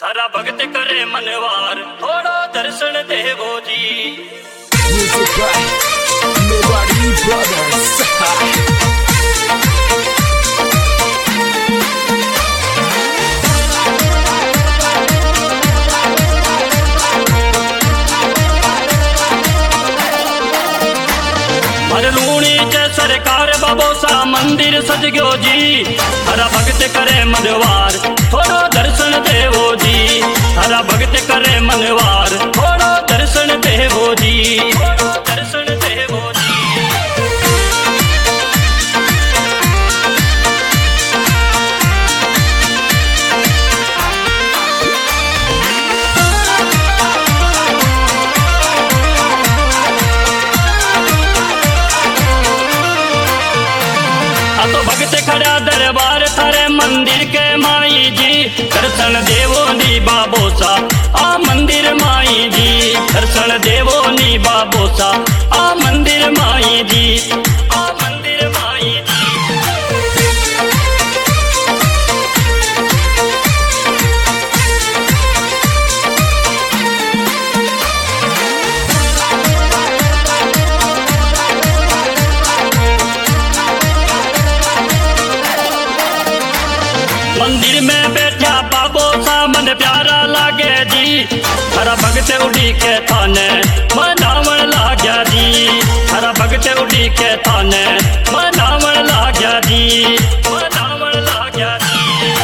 थारा भगत करे मनवार थोड़ा दर्शन देवो जी। Music by Melody Brothers. Luni च सरकार बाबोसा मंदिर सज गयो जी। हरा भगत करे मनवार थोड़ो दर्शन देवो जी। हरा भगत करे मनवार थोड़ो दर्शन देवो जी। थोड़ो दर्शन देवो जी। तो भगत खड़ा दरबार थारे मंदिर के माई जी। दर्शन देवो नी बाबोसा आ मंदिर माई जी। दर्शन देवो नी बाबोसा आ मंदिर माई जी। आ मंदिर माई जी। मंदिर में बैठा बाबो सा मन प्यारा लागे जी। हरा भगत उड़ी के थाने मनावण लाग्या जी। हरा भगत उड़ी के थाने मनावण लाग्या जी। मनावण लाग्या जी।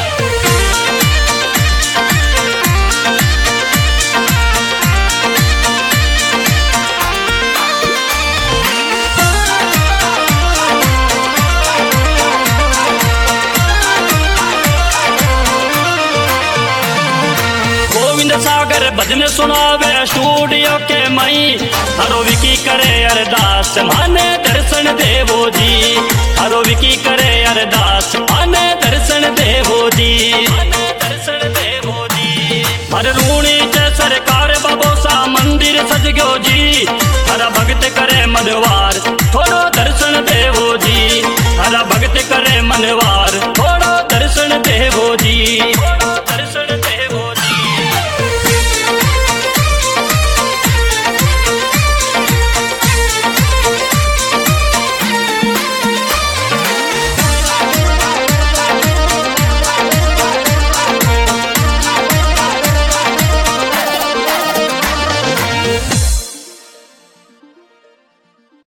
सागर भजन सुनावे स्टूडियो के मई। हरो विकी करे अरदास माने दर्शन देवो जी। हरो विकी करे अरदास माने दर्शन देवो जी। माने दर्शन देवो जी। हर लूणी च सरकार बाबोसा मंदिर सज गयो जी। हरा भगत करे मनवार थोड़ो दर्शन देवो जी। हरा भगत करे मनवार